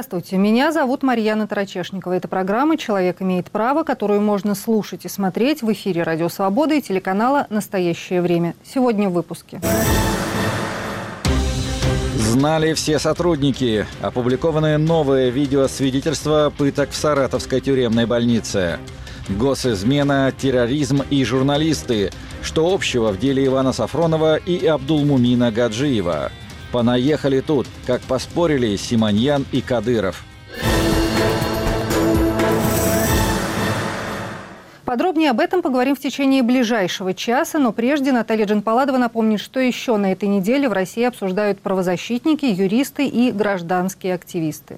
Здравствуйте, меня зовут Марьяна Тарачешникова. Это программа «Человек имеет право», которую можно слушать и смотреть в эфире «Радио Свобода» и телеканала «Настоящее время». Сегодня в выпуске. Знали все сотрудники. Опубликованы новые видеосвидетельства пыток в Саратовской тюремной больнице. Госизмена, терроризм и журналисты. Что общего в деле Ивана Сафронова и Абдулмумина Гаджиева? Понаехали тут, как поспорили Симоньян и Кадыров. Подробнее об этом поговорим в течение ближайшего часа, но прежде Наталья Джанпаладова напомнит, что еще на этой неделе в России обсуждают правозащитники, юристы и гражданские активисты.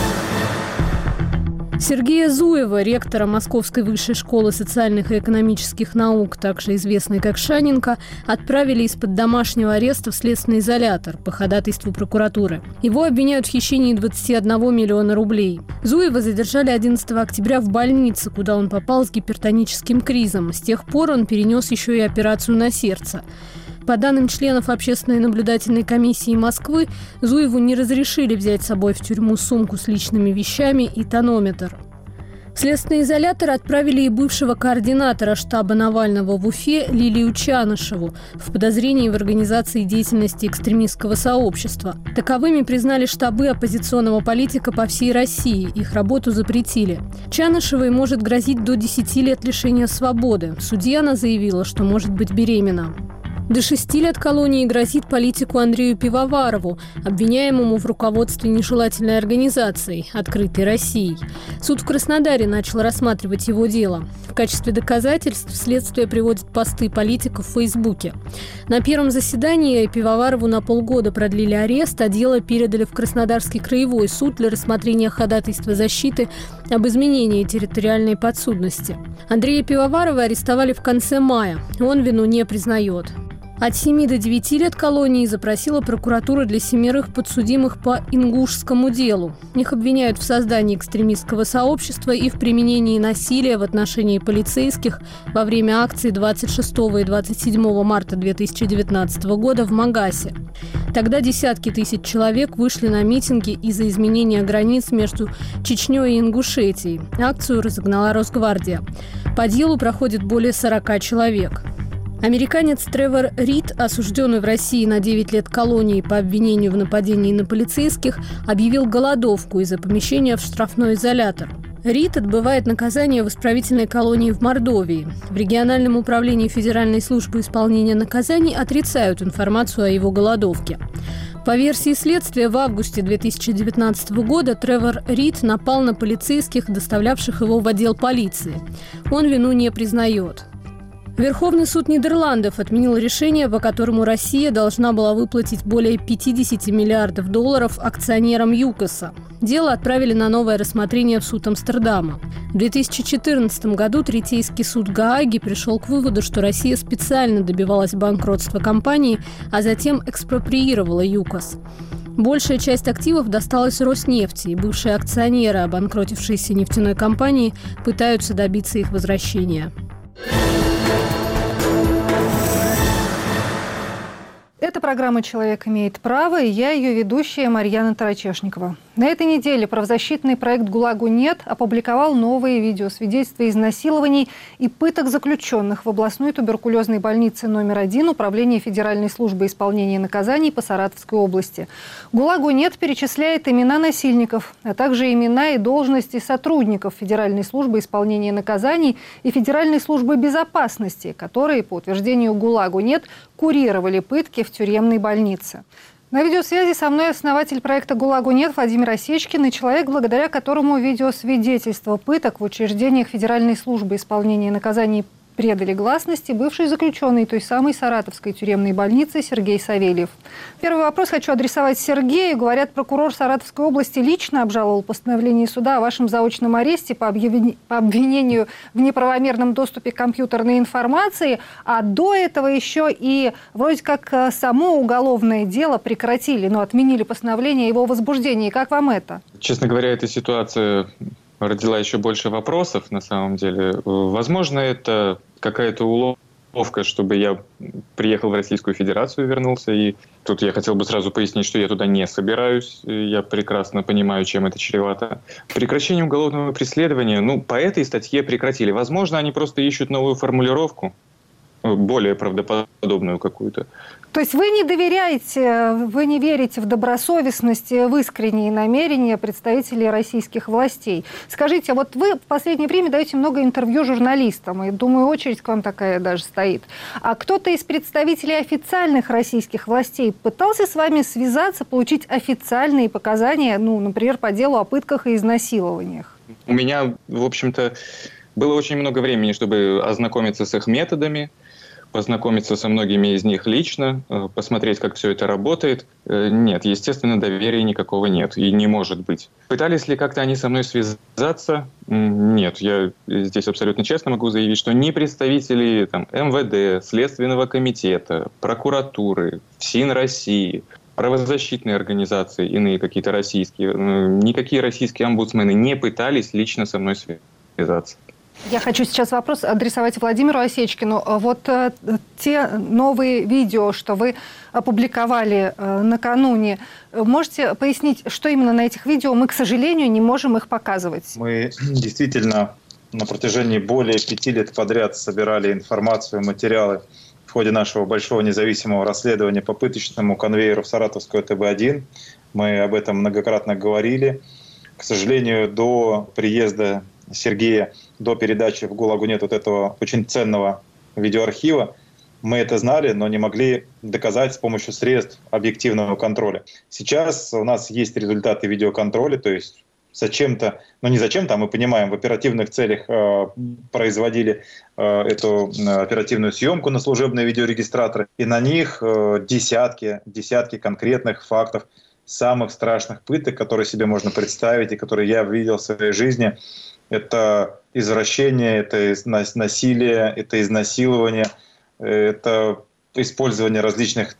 Сергея Зуева, ректора Московской высшей школы социальных и экономических наук, также известной как Шаненко, отправили из-под домашнего ареста в следственный изолятор по ходатайству прокуратуры. Его обвиняют в хищении 21 миллиона рублей. Зуева задержали 11 октября в больнице, куда он попал с гипертоническим кризом. С тех пор он перенес еще и операцию на сердце. По данным членов Общественной наблюдательной комиссии Москвы, Зуеву не разрешили взять с собой в тюрьму сумку с личными вещами и тонометр. В следственный изолятор отправили и бывшего координатора штаба Навального в Уфе Лилию Чанышеву в подозрении в организации деятельности экстремистского сообщества. Таковыми признали штабы оппозиционного политика по всей России. Их работу запретили. Чанышевой может грозить до 10 лет лишения свободы. В суде она заявила, что может быть беременна. До 6 лет колонии грозит политику Андрею Пивоварову, обвиняемому в руководстве нежелательной организацией «Открытой Россией». Суд в Краснодаре начал рассматривать его дело. В качестве доказательств следствие приводит посты политиков в Фейсбуке. На первом заседании Пивоварову на полгода продлили арест, а дело передали в Краснодарский краевой суд для рассмотрения ходатайства защиты об изменении территориальной подсудности. Андрея Пивоварова арестовали в конце мая. Он вину не признает. От 7 до 9 лет колонии запросила прокуратура для 7 подсудимых по ингушскому делу. Их обвиняют в создании экстремистского сообщества и в применении насилия в отношении полицейских во время акций 26 и 27 марта 2019 года в Магасе. Тогда десятки тысяч человек вышли на митинги из-за изменения границ между Чечней и Ингушетией. Акцию разогнала Росгвардия. По делу проходит более 40 человек. Американец Тревор Рид, осужденный в России на 9 лет колонии по обвинению в нападении на полицейских, объявил голодовку из-за помещения в штрафной изолятор. Рид отбывает наказание в исправительной колонии в Мордовии. В региональном управлении Федеральной службы исполнения наказаний отрицают информацию о его голодовке. По версии следствия, в августе 2019 года Тревор Рид напал на полицейских, доставлявших его в отдел полиции. Он вину не признает. Верховный суд Нидерландов отменил решение, по которому Россия должна была выплатить более 50 миллиардов долларов акционерам ЮКОСа. Дело отправили на новое рассмотрение в суд Амстердама. В 2014 году Третейский суд Гааги пришел к выводу, что Россия специально добивалась банкротства компании, а затем экспроприировала ЮКОС. Большая часть активов досталась Роснефти, и бывшие акционеры обанкротившейся нефтяной компании пытаются добиться их возвращения. Это программа «Человек имеет право», и я ее ведущая Марьяна Тарачешникова. На этой неделе правозащитный проект «ГУЛАГу нет» опубликовал новые видеосвидетельства изнасилований и пыток заключенных в областной туберкулезной больнице номер 1 Управления Федеральной службы исполнения наказаний по Саратовской области. «ГУЛАГу нет» перечисляет имена насильников, а также имена и должности сотрудников Федеральной службы исполнения наказаний и Федеральной службы безопасности, которые, по утверждению «ГУЛАГу нет», курировали пытки в тюремной больнице. На видеосвязи со мной основатель проекта «ГУЛАГу нет» Владимир Осечкин и человек, благодаря которому видеосвидетельства пыток в учреждениях Федеральной службы исполнения наказаний предали гласности, бывший заключенный той самой Саратовской тюремной больницы Сергей Савельев. Первый вопрос хочу адресовать Сергею. Говорят, прокурор Саратовской области лично обжаловал постановление суда о вашем заочном аресте по обвинению в неправомерном доступе к компьютерной информации, а до этого еще и вроде как само уголовное дело прекратили, но отменили постановление о его возбуждении. Как вам это? Честно говоря, эта ситуация родила еще больше вопросов на самом деле. Возможно, это какая-то уловка чтобы я приехал в Российскую Федерацию, вернулся. И тут я хотел бы сразу пояснить, что я туда не собираюсь. Я прекрасно понимаю, чем это чревато. Прекращение уголовного преследования, по этой статье прекратили. Возможно, они просто ищут новую формулировку, более правдоподобную какую-то. То есть вы не доверяете, вы не верите в добросовестность, в искренние намерения представителей российских властей. Скажите, вот вы в последнее время даете много интервью журналистам, и, думаю, очередь к вам такая даже стоит. А кто-то из представителей официальных российских властей пытался с вами связаться, получить официальные показания, например, по делу о пытках и изнасилованиях? У меня, в общем-то, было очень много времени, чтобы ознакомиться с их методами, познакомиться со многими из них лично, посмотреть, как все это работает. Нет, естественно, доверия никакого нет и не может быть. Пытались ли как-то они со мной связаться? Нет, я здесь абсолютно честно могу заявить, что ни представители МВД, Следственного комитета, прокуратуры, ФСИН России, правозащитные организации, иные какие-то российские, никакие российские омбудсмены не пытались лично со мной связаться. Я хочу сейчас вопрос адресовать Владимиру Осечкину. Вот те новые видео, что вы опубликовали накануне, можете пояснить, что именно на этих видео? Мы, к сожалению, не можем их показывать. Мы действительно на протяжении более 5 лет подряд собирали информацию, материалы в ходе нашего большого независимого расследования по пыточному конвейеру в Саратовскую ТБ-1. Мы об этом многократно говорили. К сожалению, до приезда Сергея, до передачи в ГУЛАГу нет вот этого очень ценного видеоархива. Мы это знали, но не могли доказать с помощью средств объективного контроля. Сейчас у нас есть результаты видеоконтроля, то есть зачем-то, не зачем-то, а мы понимаем, в оперативных целях производили эту оперативную съемку на служебные видеорегистраторы, и на них десятки конкретных фактов самых страшных пыток, которые себе можно представить и которые я видел в своей жизни. Это извращение, это насилие, это изнасилование, это использование различных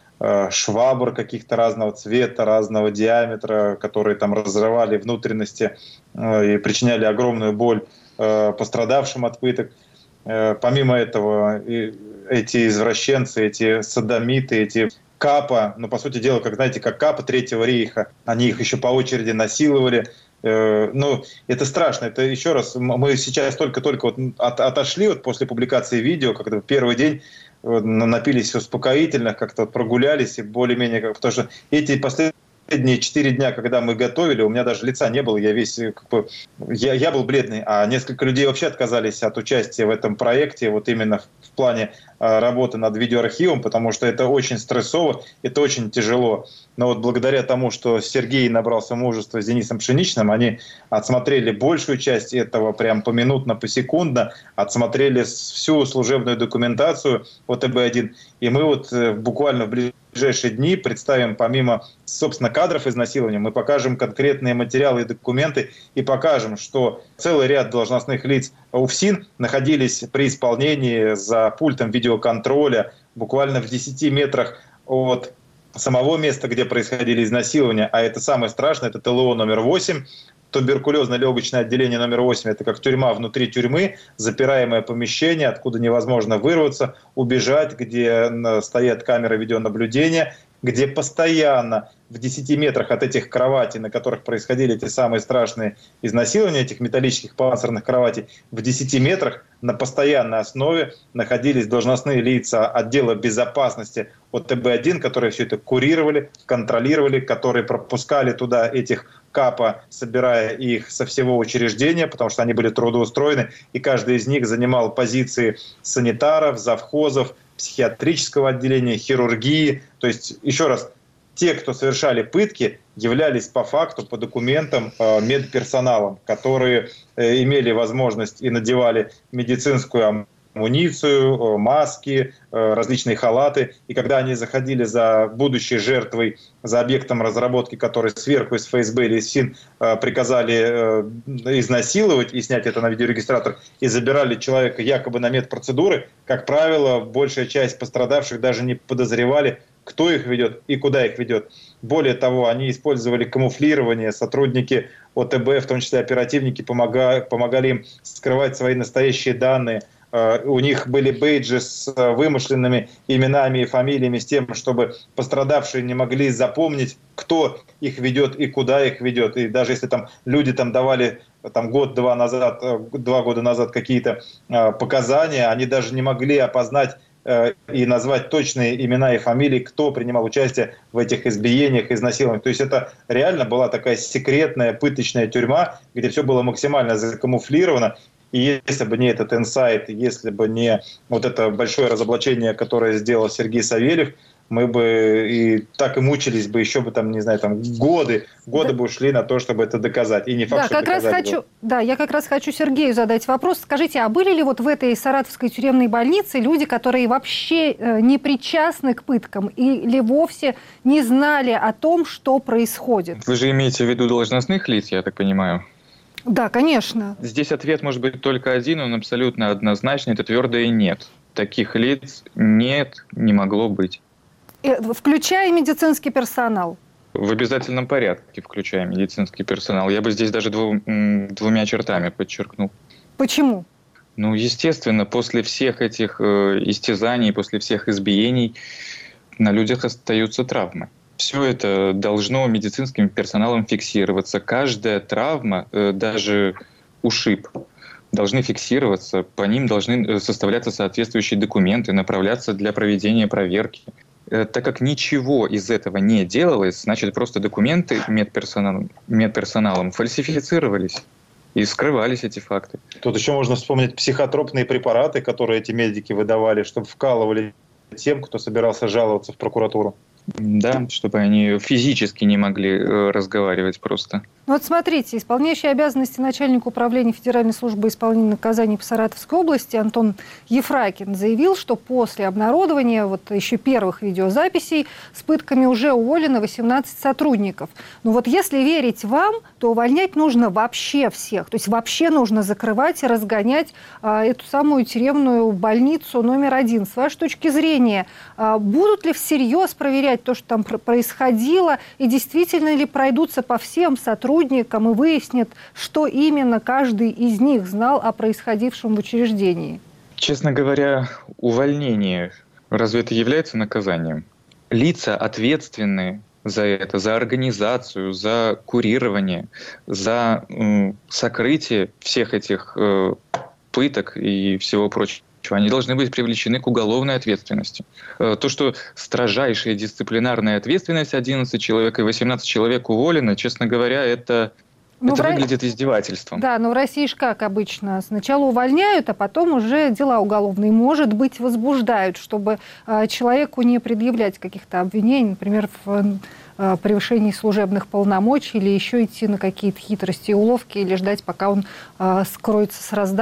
швабр каких-то разного цвета, разного диаметра, которые разрывали внутренности и причиняли огромную боль пострадавшим от пыток. Помимо этого, эти извращенцы, эти содомиты, эти капа, по сути дела, как капа Третьего рейха, они их еще по очереди насиловали. Это страшно. Это еще раз, мы сейчас только отошли после публикации видео, когда в первый день напились успокоительных, как-то прогулялись и более-менее, потому что эти последние 4 дня, когда мы готовили, у меня даже лица не было, я весь я был бледный, а несколько людей вообще отказались от участия в этом проекте, вот именно в плане работы над видеоархивом, потому что это очень стрессово, это очень тяжело. Но вот благодаря тому, что Сергей набрался мужества с Денисом Пшеничным, они отсмотрели большую часть этого прям поминутно, посекундно, отсмотрели всю служебную документацию от ТБ-1. И мы буквально в ближайшие дни представим, помимо, собственно, кадров изнасилования, мы покажем конкретные материалы и документы и покажем, что целый ряд должностных лиц УФСИН находились при исполнении за пультом видеоконтроля буквально в 10 метрах от самого места, где происходили изнасилования, а это самое страшное, это ТЛО номер 8, туберкулезно-легочное отделение номер 8, это как тюрьма внутри тюрьмы, запираемое помещение, откуда невозможно вырваться, убежать, где стоят камеры видеонаблюдения, где постоянно в 10 метрах от этих кроватей, на которых происходили эти самые страшные изнасилования, этих металлических панцирных кроватей, в 10 метрах на постоянной основе находились должностные лица отдела безопасности от ТБ-1, которые все это курировали, контролировали, которые пропускали туда этих капа, собирая их со всего учреждения, потому что они были трудоустроены, и каждый из них занимал позиции санитаров, завхозов, психиатрического отделения, хирургии. То есть, еще раз, те, кто совершали пытки, являлись по факту, по документам медперсоналом, которые имели возможность и надевали медицинскую амуницию, маски, различные халаты. И когда они заходили за будущей жертвой, за объектом разработки, который сверху из ФСБ или из ФСИН приказали изнасиловать и снять это на видеорегистратор, и забирали человека якобы на медпроцедуры, как правило, большая часть пострадавших даже не подозревали, кто их ведет и куда их ведет. Более того, они использовали камуфлирование, сотрудники ОТБ, в том числе оперативники, помогали им скрывать свои настоящие данные. у них были бейджи с вымышленными именами и фамилиями, с тем, чтобы пострадавшие не могли запомнить, кто их ведет и куда их ведет. И даже если там люди там давали год-два назад, 2 года назад какие-то показания, они даже не могли опознать и назвать точные имена и фамилии, кто принимал участие в этих избиениях, изнасилованиях. То есть это реально была такая секретная пыточная тюрьма, где все было максимально закамуфлировано. И если бы не этот инсайт, если бы не вот это большое разоблачение, которое сделал Сергей Савельев, мы бы и так и мучились бы еще бы годы бы ушли на то, чтобы это доказать. И не факт, что доказать было. Я как раз хочу Сергею задать вопрос. Скажите, а были ли вот в этой саратовской тюремной больнице люди, которые вообще не причастны к пыткам или вовсе не знали о том, что происходит? Вы же имеете в виду должностных лиц, я так понимаю? Да, конечно. Здесь ответ может быть только один, он абсолютно однозначный, это твердое нет. Таких лиц нет, не могло быть. Включая медицинский персонал? В обязательном порядке, включая медицинский персонал. Я бы здесь даже двумя чертами подчеркнул. Почему? Естественно, после всех этих истязаний, после всех избиений на людях остаются травмы. Все это должно медицинским персоналом фиксироваться. Каждая травма, даже ушиб, должны фиксироваться, по ним должны составляться соответствующие документы, направляться для проведения проверки. Так как ничего из этого не делалось, значит, просто документы медперсоналом фальсифицировались и скрывались эти факты. Тут еще можно вспомнить психотропные препараты, которые эти медики выдавали, чтобы вкалывали тем, кто собирался жаловаться в прокуратуру. Да, чтобы они физически не могли разговаривать просто. Вот смотрите, исполняющий обязанности начальника управления Федеральной службы исполнения наказаний по Саратовской области Антон Ефракин заявил, что после обнародования еще первых видеозаписей с пытками уже уволено 18 сотрудников. Если верить вам, то увольнять нужно вообще всех. То есть вообще нужно закрывать и разгонять эту самую тюремную больницу номер 1. С вашей точки зрения, будут ли всерьез проверять то, что там происходило, и действительно ли пройдутся по всем сотрудникам и выяснят, что именно каждый из них знал о происходившем в учреждении? Честно говоря, увольнение, разве это является наказанием? Лица, ответственные за это, за организацию, за курирование, за сокрытие всех этих пыток и всего прочего, они должны быть привлечены к уголовной ответственности. То, что строжайшая дисциплинарная ответственность, 11 человек и 18 человек уволены, честно говоря, это выглядит издевательством. Да, но в России же как обычно. Сначала увольняют, а потом уже дела уголовные, может быть, возбуждают, чтобы человеку не предъявлять каких-то обвинений, например, в превышении служебных полномочий, или еще идти на какие-то хитрости и уловки, или ждать, пока он скроется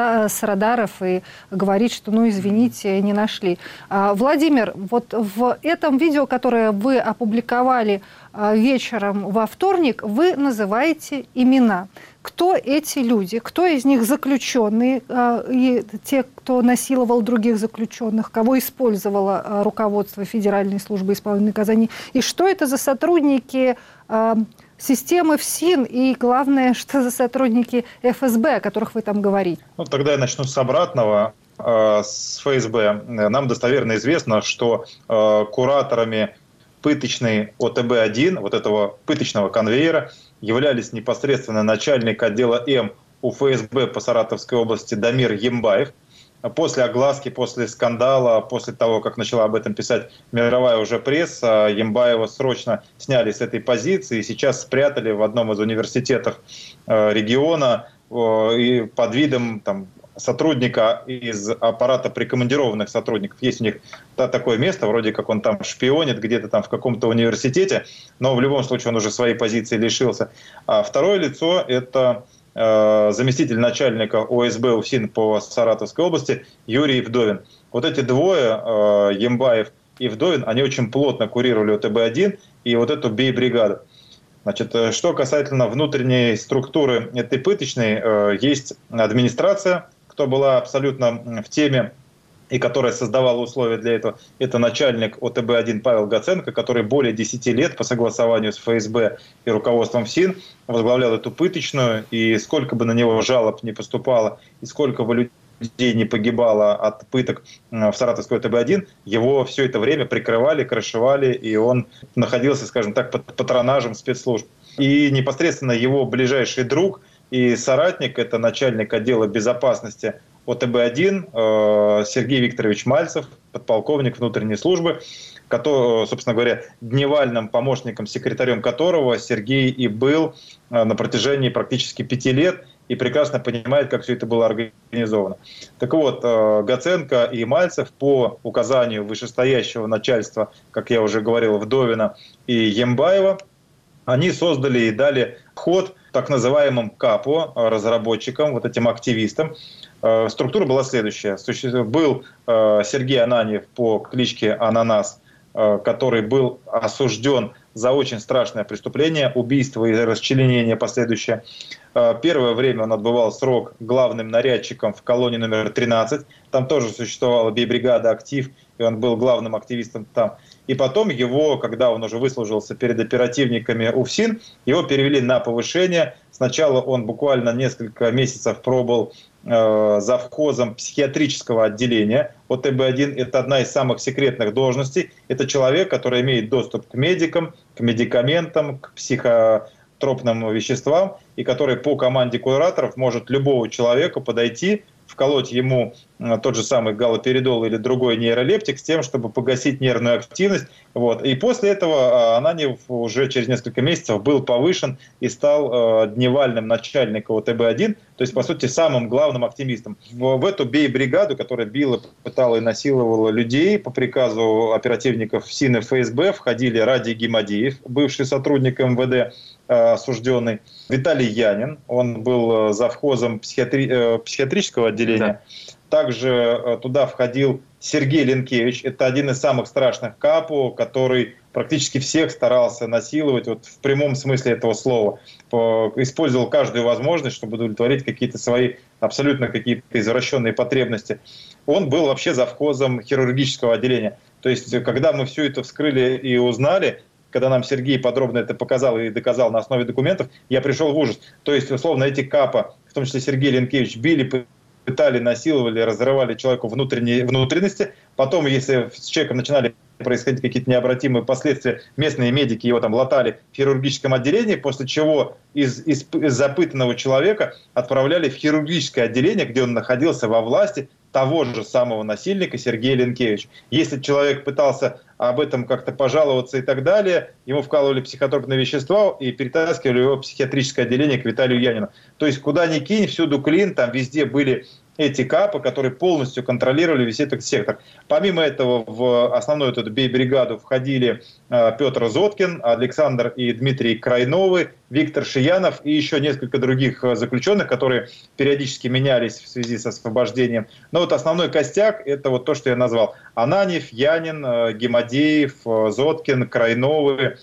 с радаров и говорит, что, извините, не нашли. Владимир, в этом видео, которое вы опубликовали вечером во вторник, вы называете имена. Кто эти люди? Кто из них заключенные и те, кто насиловал других заключенных? Кого использовало руководство Федеральной службы исполнения наказаний? И что это за сотрудники системы ФСИН? И главное, что за сотрудники ФСБ, о которых вы там говорите? Тогда я начну с обратного. С ФСБ. Нам достоверно известно, что кураторами пыточной ОТБ-1, этого пыточного конвейера, являлись непосредственно начальник отдела М УФСБ по Саратовской области Дамир Ембаев. После огласки, после скандала, после того, как начала об этом писать мировая уже пресса, Ембаева срочно сняли с этой позиции и сейчас спрятали в одном из университетов региона и под видом сотрудника из аппарата прикомандированных сотрудников. Есть у них такое место, вроде как он там шпионит где-то в каком-то университете, но в любом случае он уже своей позиции лишился. А второе лицо – это заместитель начальника ОСБ УФСИН по Саратовской области Юрий Вдовин. Эти двое, Ембаев и Вдовин, они очень плотно курировали ОТБ-1 и эту бей-бригаду. Что касательно внутренней структуры этой пыточной, есть администрация, кто была абсолютно в теме и которая создавала условия для этого. Это начальник ОТБ-1 Павел Гаценко, который более 10 лет по согласованию с ФСБ и руководством ФСИН возглавлял эту пыточную, и сколько бы на него жалоб не поступало, и сколько бы людей не погибало от пыток в Саратовской ОТБ-1, его все это время прикрывали, крышевали, и он находился, скажем так, под патронажем спецслужб. И непосредственно его ближайший друг и соратник, это начальник отдела безопасности ОТБ-1 Сергей Викторович Мальцев, подполковник внутренней службы, который, собственно говоря, дневальным помощником, секретарем которого Сергей и был на протяжении практически 5 лет, и прекрасно понимает, как все это было организовано. Так вот, Гаценко и Мальцев по указанию вышестоящего начальства, как я уже говорил, Вдовина и Ембаева, они создали и дали ход так называемым КАПО, разработчикам, вот этим активистам. Структура была следующая. Был Сергей Ананьев по кличке Ананас, который был осужден за очень страшное преступление, убийство и расчленение последующее. Первое время он отбывал срок главным нарядчиком в колонии номер 13. Там тоже существовала бей-бригада «Актив», и он был главным активистом там. И потом его, когда он уже выслужился перед оперативниками УФСИН, его перевели на повышение. Сначала он буквально несколько месяцев пробыл завхозом психиатрического отделения. ОТБ-1 – это одна из самых секретных должностей. Это человек, который имеет доступ к медикам, к медикаментам, к психотропным веществам, и который по команде кураторов может любого человека подойти, вколоть ему тот же самый галоперидол или другой нейролептик с тем, чтобы погасить нервную активность. Вот. И после этого Ананьев уже через несколько месяцев был повышен и стал дневальным начальником ОТБ-1, то есть, по сути, самым главным активистом. В эту бей-бригаду, которая била, пытала и насиловала людей, по приказу оперативников ФСИН и ФСБ входили Радий Гимадиев, бывший сотрудник МВД, осужденный, Виталий Янин, он был завхозом психиатрического отделения. Да. Также туда входил Сергей Ленкевич, это один из самых страшных КАПО, который практически всех старался насиловать, вот в прямом смысле этого слова. Использовал каждую возможность, чтобы удовлетворить какие-то свои абсолютно какие-то извращенные потребности. Он был вообще завхозом хирургического отделения. То есть, когда мы все это вскрыли и узнали, когда нам Сергей подробно это показал и доказал на основе документов, я пришел в ужас. То есть, условно, эти КАПО, в том числе Сергей Ленкевич, били, пытали, насиловали, разрывали человеку внутренности. Потом, если с человеком начинали происходить какие-то необратимые последствия, местные медики его там латали в хирургическом отделении, после чего из запытанного человека отправляли в хирургическое отделение, где он находился во власти того же самого насильника Сергея Ленкевича. Если человек пытался об этом как-то пожаловаться и так далее, ему вкалывали психотропные вещества и перетаскивали его в психиатрическое отделение к Виталию Янину. То есть куда ни кинь, всюду клин, там везде были эти КАПы, которые полностью контролировали весь этот сектор. Помимо этого, в основную эту бей-бригаду входили Петр Зоткин, Александр и Дмитрий Крайновы, Виктор Шиянов и еще несколько других заключенных, которые периодически менялись в связи с освобождением. Но вот основной костяк – это вот то, что я назвал. Ананьев, Янин, Гимадеев, Зоткин, Крайновы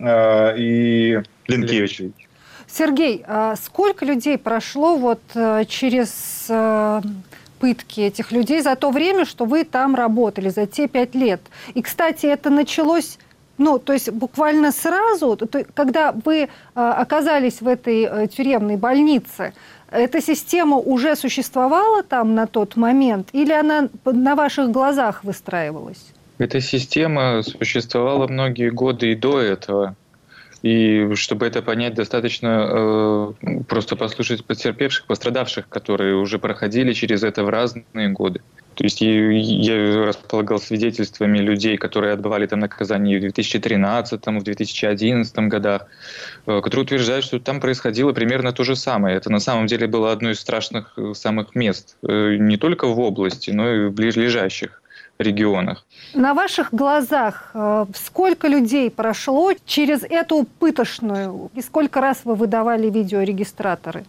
и Ленкевич. Сергей, сколько людей прошло вот через пытки этих людей за то время, что вы там работали, за те 5 лет? И, кстати, это началось, то есть буквально сразу, когда вы оказались в этой тюремной больнице, эта система уже существовала там на тот момент или она на ваших глазах выстраивалась? Эта система существовала многие годы и до этого. И чтобы это понять, достаточно просто послушать потерпевших, пострадавших, которые уже проходили через это в разные годы. То есть я располагал свидетельствами людей, которые отбывали там наказание в 2013, в 2011 годах, которые утверждают, что там происходило примерно то же самое. Это на самом деле было одно из страшных самых мест, не только в области, но и в ближайших регионах. На ваших глазах сколько людей прошло через эту пытошную? И сколько раз вы выдавали видеорегистраторы?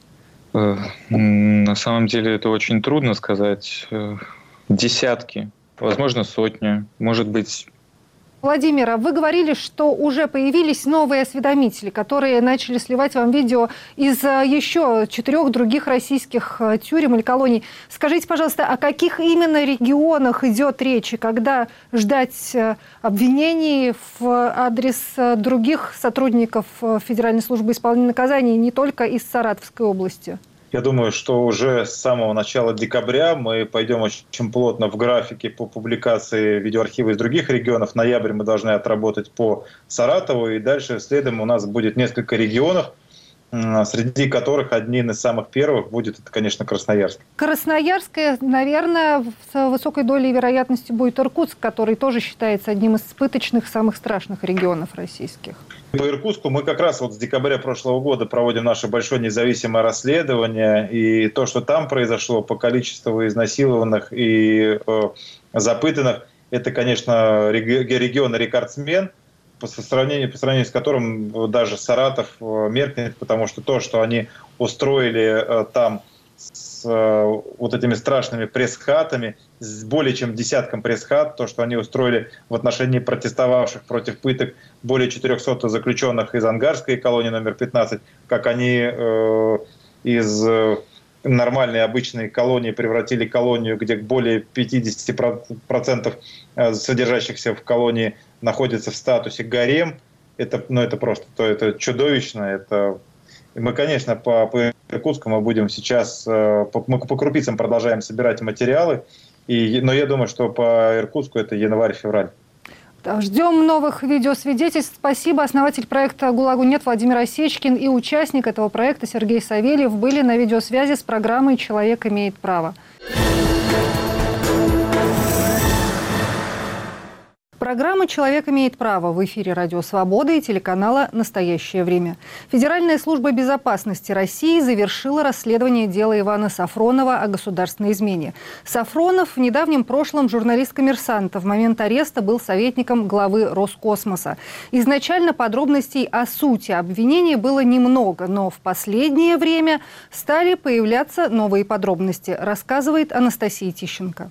На самом деле это очень трудно сказать. Десятки, возможно, сотни, может быть. Владимир, вы говорили, что уже появились новые осведомители, которые начали сливать вам видео из еще 4 других российских тюрем или колоний. Скажите, пожалуйста, о каких именно регионах идет речь и когда ждать обвинений в адрес других сотрудников Федеральной службы исполнения наказаний, не только из Саратовской области? Я думаю, что уже с самого начала декабря мы пойдем очень плотно в графике по публикации видеоархива из других регионов. В ноябре мы должны отработать по Саратову, и дальше следом у нас будет несколько регионов, среди которых одним из самых первых будет, это, конечно, Красноярск. Красноярск, наверное, с высокой долей вероятности будет Иркутск, который тоже считается одним из пыточных, самых страшных регионов российских. По Иркутску мы как раз с декабря прошлого года проводим наше большое независимое расследование, и то, что там произошло по количеству изнасилованных и запытанных, это, конечно, регион-рекордсмен, по сравнению с которым даже Саратов меркнет, потому что то, что они устроили там с вот этими страшными пресс-хатами, с более чем десятком пресс-хат, то, что они устроили в отношении протестовавших против пыток более 400 заключенных из Ангарской колонии номер 15, как они из нормальной обычной колонии превратили колонию, где более 50% содержащихся в колонии находятся в статусе гарем. Это просто чудовищно. Мы, конечно, по Иркутску мы будем сейчас по крупицам продолжаем собирать материалы, но я думаю, что по Иркутску это январь-февраль. Ждем новых видеосвидетельств. Спасибо. Основатель проекта «ГУЛАГу нет» Владимир Осечкин и участник этого проекта Сергей Савельев были на видеосвязи с программой «Человек имеет право». Программа «Человек имеет право» в эфире «Радио Свобода» и телеканала «Настоящее время». Федеральная служба безопасности России завершила расследование дела Ивана Сафронова о государственной измене. Сафронов в недавнем прошлом журналист «Коммерсанта». В момент ареста был советником главы Роскосмоса. Изначально подробностей о сути обвинения было немного, но в последнее время стали появляться новые подробности, рассказывает Анастасия Тищенко.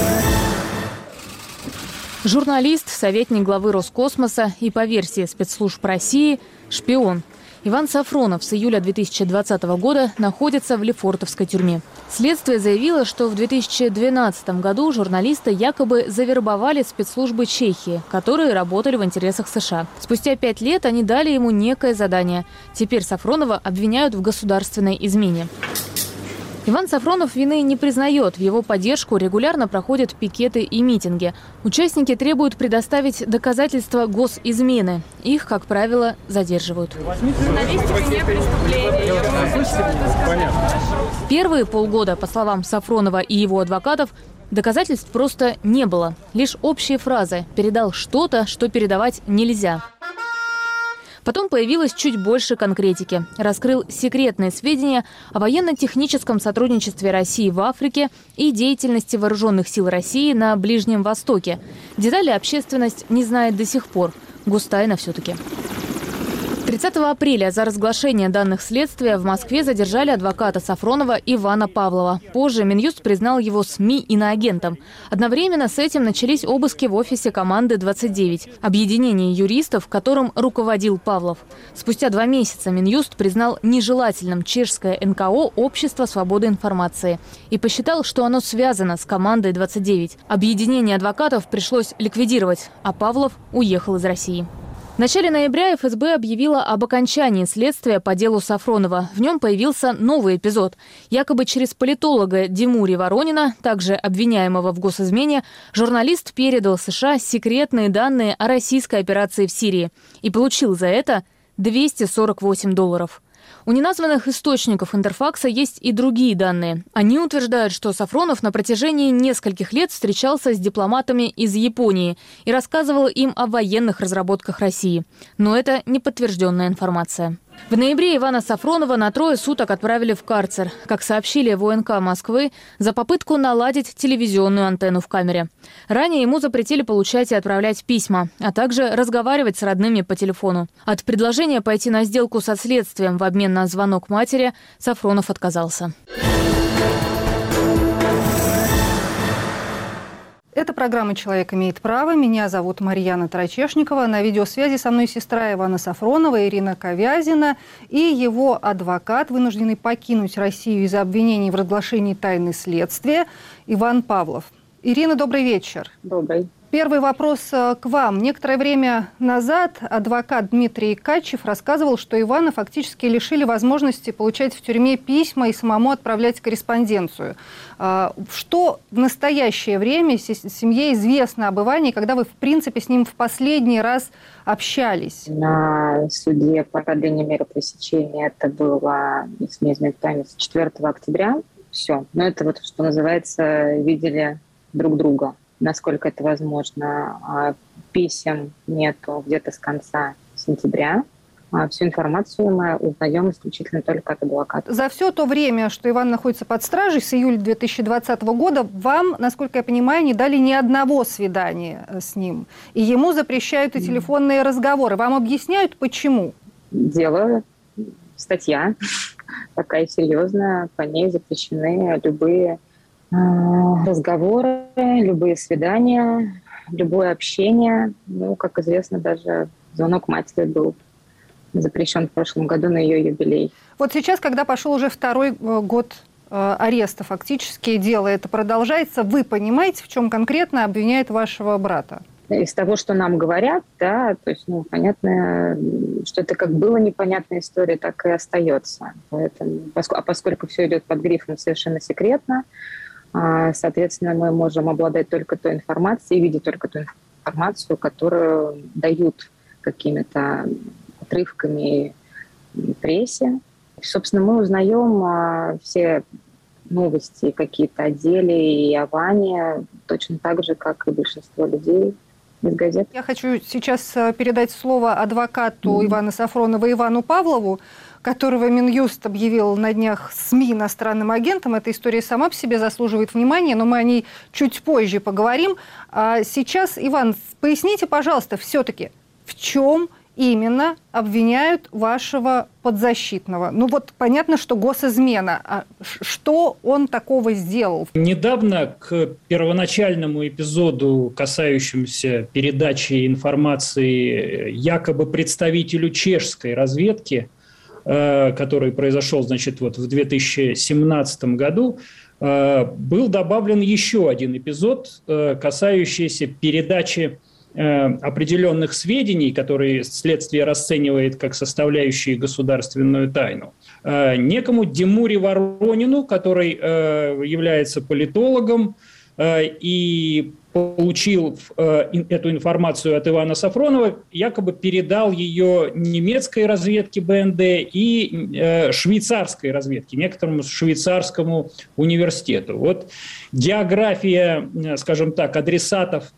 Журналист, советник главы Роскосмоса и, по версии спецслужб России, шпион. Иван Сафронов с июля 2020 года находится в Лефортовской тюрьме. Следствие заявило, что в 2012 году журналиста якобы завербовали спецслужбы Чехии, которые работали в интересах США. Спустя 5 лет они дали ему некое задание. Теперь Сафронова обвиняют в государственной измене. Иван Сафронов вины не признает. В его поддержку регулярно проходят пикеты и митинги. Участники требуют предоставить доказательства госизмены. Их, как правило, задерживают. Первые полгода, по словам Сафронова и его адвокатов, доказательств просто не было. Лишь общие фразы «передал что-то, что передавать нельзя». Потом появилось чуть больше конкретики. Раскрыл секретные сведения о военно-техническом сотрудничестве России в Африке и деятельности вооруженных сил России на Ближнем Востоке. Детали общественность не знает до сих пор. Гостайна все-таки. 30 апреля за разглашение данных следствия в Москве задержали адвоката Сафронова Ивана Павлова. Позже Минюст признал его СМИ иноагентом. Одновременно с этим начались обыски в офисе команды 29, объединение юристов, которым руководил Павлов. Спустя 2 месяца Минюст признал нежелательным чешское НКО «Общество свободы информации» и посчитал, что оно связано с командой 29. Объединение адвокатов пришлось ликвидировать, а Павлов уехал из России. В начале ноября ФСБ объявила об окончании следствия по делу Сафронова. В нем появился новый эпизод. Якобы через политолога Димури Воронина, также обвиняемого в госизмене, журналист передал США секретные данные о российской операции в Сирии и получил за это $248. У неназванных источников Интерфакса есть и другие данные. Они утверждают, что Сафронов на протяжении нескольких лет встречался с дипломатами из Японии и рассказывал им о военных разработках России. Но это не подтвержденная информация. В ноябре Ивана Сафронова на 3 суток отправили в карцер, как сообщили в УНК Москвы, за попытку наладить телевизионную антенну в камере. Ранее ему запретили получать и отправлять письма, а также разговаривать с родными по телефону. От предложения пойти на сделку со следствием в обмен на звонок матери Сафронов отказался. Это программа «Человек имеет право». Меня зовут Марьяна Тарачешникова. На видеосвязи со мной сестра Ивана Сафронова Ирина Ковязина и его адвокат, вынужденный покинуть Россию из-за обвинений в разглашении тайны следствия, Иван Павлов. Ирина, добрый вечер. Добрый. первый вопрос к вам. Некоторое время назад адвокат Дмитрий Качев рассказывал, что Ивана фактически лишили возможности получать в тюрьме письма и самому отправлять корреспонденцию. Что в настоящее время семье известно об Иване, когда вы, в принципе, с ним в последний раз общались? На суде по продлению меры пресечения это было, если не изменяет память, 4 октября. Все. Но это вот, что называется, видели друг друга, насколько это возможно. Писем нету где-то с конца сентября. Всю информацию мы узнаем исключительно только от адвоката. За все то время, что Иван находится под стражей, с июля 2020 года, вам, насколько я понимаю, не дали ни одного свидания с ним. И ему запрещают и телефонные разговоры. Вам объясняют, почему? Дело, статья такая серьезная, по ней запрещены любые разговоры, любые свидания, любое общение. Ну, как известно, даже звонок матери был запрещен в прошлом году на ее юбилей. Вот сейчас, когда пошел уже второй год ареста, фактически дело это продолжается, вы понимаете, в чем конкретно обвиняет вашего брата? Из того, что нам говорят, да, то есть, понятно, что это как было непонятная история, так и остается. Поэтому, поскольку все идет под грифом совершенно секретно, соответственно, мы можем обладать только той информацией, видеть только ту информацию, которую дают какими-то отрывками в прессе. Собственно, мы узнаем все новости какие-то о деле и о Ване точно так же, как и большинство людей из газет. Я хочу сейчас передать слово адвокату Ивана Сафронова Ивану Павлову, которого Минюст объявил на днях СМИ иностранным агентом. Эта история сама по себе заслуживает внимания, но мы о ней чуть позже поговорим. А сейчас, Иван, поясните, пожалуйста, все-таки, в чем именно обвиняют вашего подзащитного? Ну вот понятно, что госизмена. А что он такого сделал? Недавно к первоначальному эпизоду, касающемуся передачи информации якобы представителю чешской разведки, который произошел, значит, вот в 2017 году, был добавлен еще один эпизод, касающийся передачи определенных сведений, которые следствие расценивает как составляющие государственную тайну, некому Димуре Воронину, который является политологом и получил эту информацию от Ивана Сафронова, якобы передал ее немецкой разведке БНД и швейцарской разведке, некоторому швейцарскому университету. Вот география, скажем так, адресатов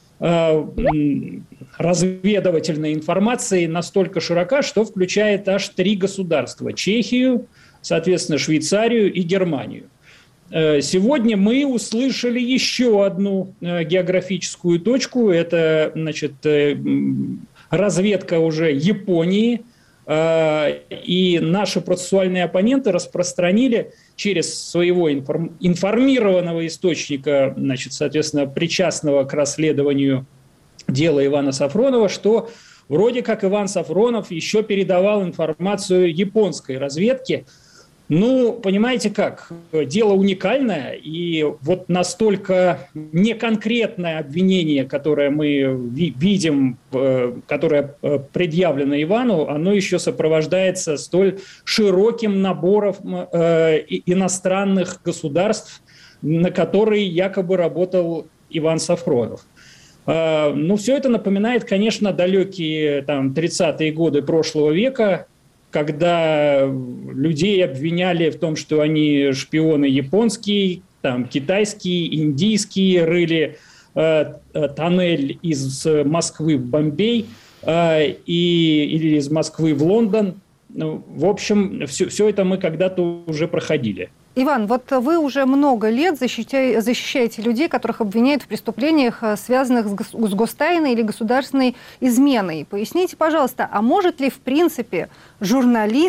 разведывательной информации настолько широка, что включает аж 3 государства: Чехию, соответственно, Швейцарию и Германию. Сегодня мы услышали еще одну географическую точку. Это, значит, разведка уже Японии. И наши процессуальные оппоненты распространили через своего информированного источника, значит, соответственно, причастного к расследованию дела Ивана Сафронова, что вроде как Иван Сафронов еще передавал информацию японской разведке. Ну, понимаете как, дело уникальное, и вот настолько неконкретное обвинение, которое мы видим, которое предъявлено Ивану, оно еще сопровождается столь широким набором иностранных государств, на которые якобы работал Иван Сафронов. Ну, все это напоминает, конечно, далекие 30-е годы прошлого века, когда людей обвиняли в том, что они шпионы японские, китайские, индийские, рыли тоннель из Москвы в Бомбей или из Москвы в Лондон. Ну, в общем, все это мы когда-то уже проходили. Иван, вот вы уже много лет защищаете людей, которых обвиняют в преступлениях, связанных с гостайной или государственной изменой. Поясните, пожалуйста, а может ли в принципе журналист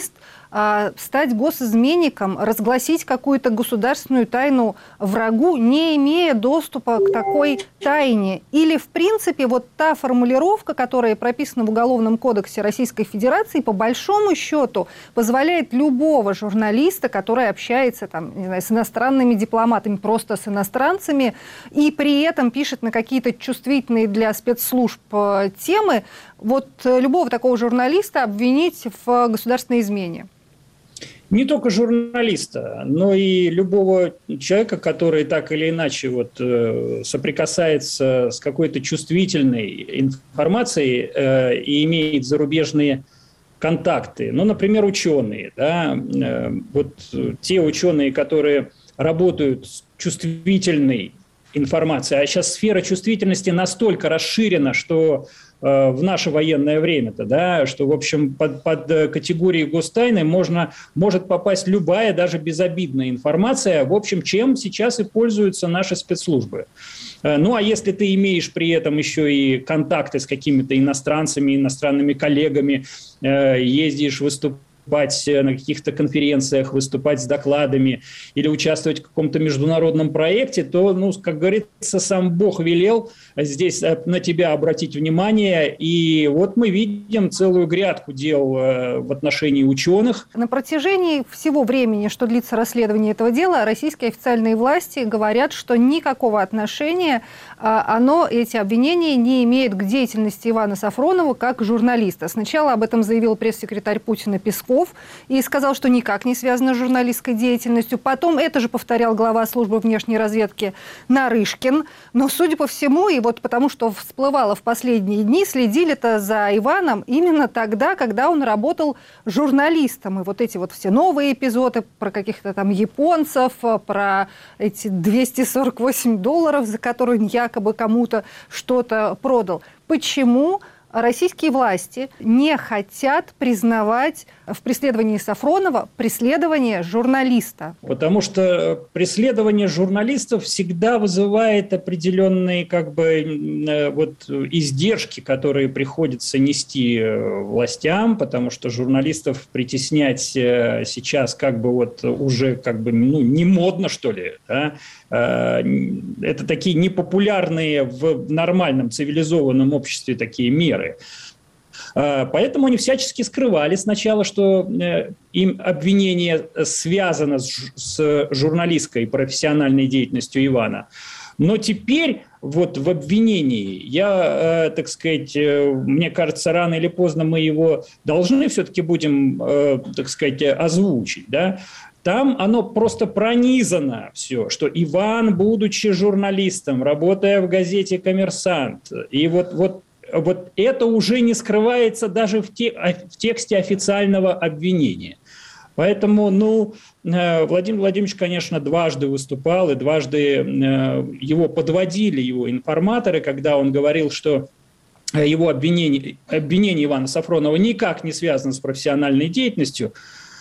стать госизменником, разгласить какую-то государственную тайну врагу, не имея доступа к такой тайне? Или, в принципе, вот та формулировка, которая прописана в Уголовном кодексе Российской Федерации, по большому счету позволяет любого журналиста, который общается там, не знаю, с иностранными дипломатами, просто с иностранцами, и при этом пишет на какие-то чувствительные для спецслужб темы, вот любого такого журналиста обвинить в государственной измене? Не только журналиста, но и любого человека, который так или иначе соприкасается с какой-то чувствительной информацией и имеет зарубежные контакты. Ну, например, ученые. Да? Те ученые, которые работают с чувствительной информацией, а сейчас сфера чувствительности настолько расширена, что в наше военное время-то, да, что, в общем, под категорией гостайны может попасть любая, даже безобидная информация, в общем, чем сейчас и пользуются наши спецслужбы. Ну, а если ты имеешь при этом еще и контакты с какими-то иностранцами, иностранными коллегами, ездишь выступать на каких-то конференциях, выступать с докладами или участвовать в каком-то международном проекте, то, ну, как говорится, сам Бог велел здесь на тебя обратить внимание. И вот мы видим целую грядку дел в отношении ученых. На протяжении всего времени, что длится расследование этого дела, российские официальные власти говорят, что никакого отношения эти обвинения не имеют к деятельности Ивана Сафронова как журналиста. Сначала об этом заявил пресс-секретарь Путина Песков и сказал, что никак не связано с журналистской деятельностью. Потом это же повторял глава службы внешней разведки Нарышкин. Но, судя по всему, и вот потому что всплывало в последние дни, следили-то за Иваном именно тогда, когда он работал журналистом. И вот эти вот все новые эпизоды про каких-то там японцев, про эти $248, за которые он якобы кому-то что-то продал. Почему российские власти не хотят признавать в преследовании Сафронова преследование журналиста? Потому что преследование журналистов всегда вызывает определенные издержки, которые приходится нести властям, потому что журналистов притеснять сейчас уже не модно, что ли. Да? Это такие непопулярные в нормальном цивилизованном обществе такие меры. Поэтому они всячески скрывали сначала, что им обвинение связано с журналистской профессиональной деятельностью Ивана. Но теперь в обвинении, мне кажется, рано или поздно мы его должны все-таки будем, озвучить, да? Там оно просто пронизано все, что Иван, будучи журналистом, работая в газете «Коммерсант», и вот это уже не скрывается даже в тексте официального обвинения. Поэтому, Владимир Владимирович, конечно, дважды выступал, и дважды его подводили его информаторы, когда он говорил, что его обвинение Ивана Сафронова никак не связано с профессиональной деятельностью,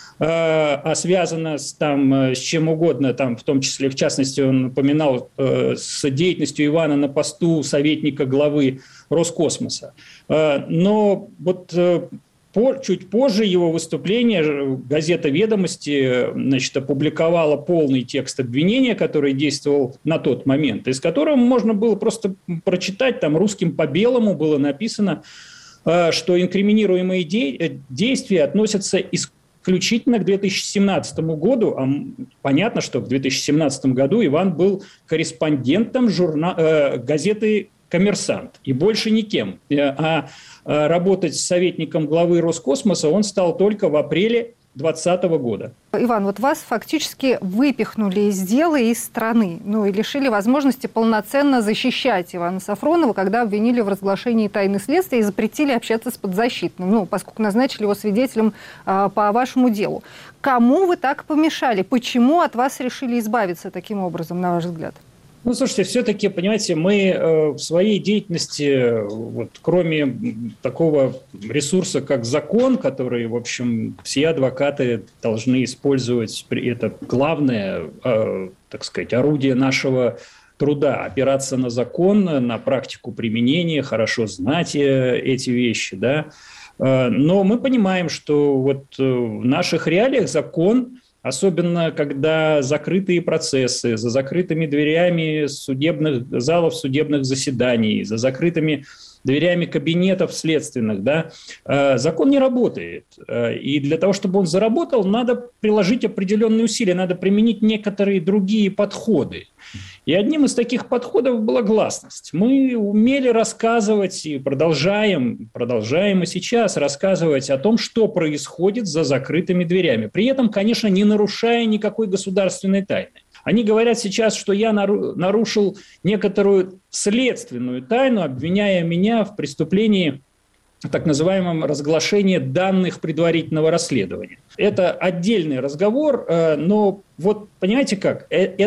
а связано с чем угодно, в том числе, в частности, он упоминал с деятельностью Ивана на посту советника главы Роскосмоса. Но чуть позже его выступления газета «Ведомости» опубликовала полный текст обвинения, который действовал на тот момент, из которого можно было просто прочитать, там русским по белому было написано, что инкриминируемые действия относятся исключительно к 2017 году. Понятно, что в 2017 году Иван был корреспондентом газеты «Коммерсант» и больше никем. А работать советником главы Роскосмоса он стал только в апреле 2020 года. Иван, вас фактически выпихнули из дела, из страны, и лишили возможности полноценно защищать Ивана Сафронова, когда обвинили в разглашении тайны следствия и запретили общаться с подзащитным, поскольку назначили его свидетелем по вашему делу. Кому вы так помешали? Почему от вас решили избавиться таким образом, на ваш взгляд? Слушайте, все-таки, понимаете, мы в своей деятельности, кроме такого ресурса, как закон, который, в общем, все адвокаты должны использовать, это главное, орудие нашего труда, опираться на закон, на практику применения, хорошо знать эти вещи, да. Но мы понимаем, что вот в наших реалиях закон, особенно когда закрытые процессы, за закрытыми дверями судебных залов судебных заседаний, за закрытыми дверями кабинетов следственных, да, закон не работает. И для того, чтобы он заработал, надо приложить определенные усилия, надо применить некоторые другие подходы. И одним из таких подходов была гласность. Мы умели рассказывать и продолжаем и сейчас рассказывать о том, что происходит за закрытыми дверями. При этом, конечно, не нарушая никакой государственной тайны. Они говорят сейчас, что я нарушил некоторую следственную тайну, обвиняя меня в преступлении, так называемом разглашении данных предварительного расследования. Это отдельный разговор, но вот понимаете как,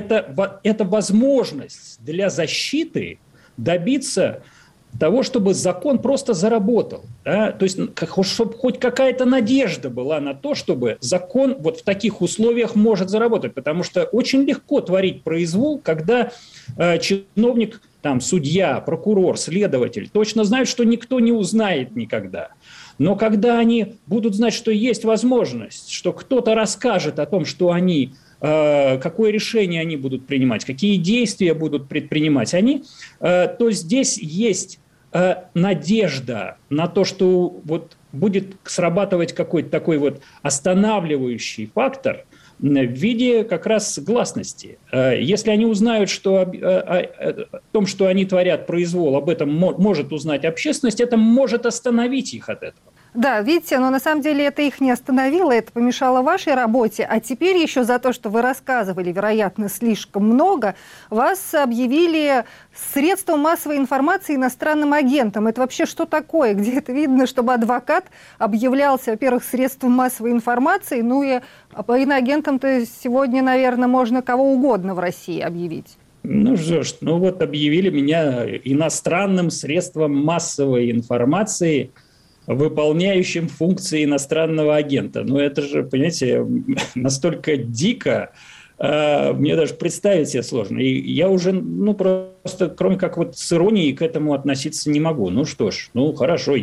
это возможность для защиты добиться того, чтобы закон просто заработал. Да? То есть, чтобы хоть какая-то надежда была на то, чтобы закон вот в таких условиях может заработать. Потому что очень легко творить произвол, когда чиновник, там, судья, прокурор, следователь точно знают, что никто не узнает никогда. Но когда они будут знать, что есть возможность, что кто-то расскажет о том, что они, какое решение они будут принимать, какие действия будут предпринимать они, то здесь есть надежда на то, что вот будет срабатывать какой-то такой вот останавливающий фактор в виде как раз гласности. Если они узнают, что о том, что они творят произвол, об этом может узнать общественность, это может остановить их от этого. Да, видите, но на самом деле это их не остановило, это помешало вашей работе. А теперь еще за то, что вы рассказывали, вероятно, слишком много, вас объявили средством массовой информации иностранным агентом. Это вообще что такое? Где это видно, чтобы адвокат объявлялся, во-первых, средством массовой информации, ну и по иноагентам-то сегодня, наверное, можно кого угодно в России объявить. Ну что ж, ну вот объявили меня иностранным средством массовой информации, выполняющим функции иностранного агента. Ну, это же, понимаете, настолько дико, мне даже представить себе сложно. И я уже, ну, просто, кроме как вот с иронией к этому относиться не могу. Ну что ж, ну хорошо,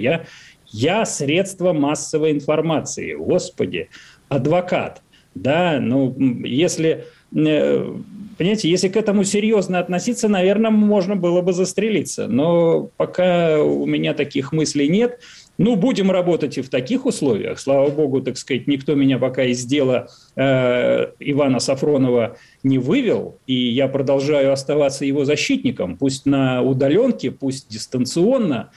я средство массовой информации, господи, адвокат. Да, ну, если, понимаете, если к этому серьезно относиться, наверное, можно было бы застрелиться. Но пока у меня таких мыслей нет. Ну, будем работать и в таких условиях. Слава богу, так сказать, никто меня пока из дела Ивана Сафронова не вывел, и я продолжаю оставаться его защитником, пусть на удаленке, пусть дистанционно.